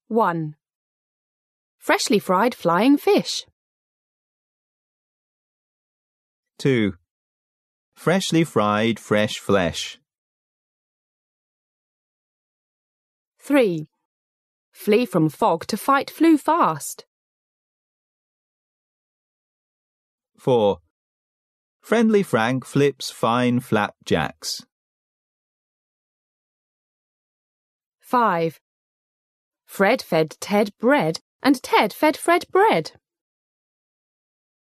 1. Freshly fried flying fish. 2. Freshly fried fresh flesh. 3. Flee from fog to fight flew fast. 4. Friendly Frank flips fine flapjacks. 5. Fred fed Ted bread and Ted fed Fred bread.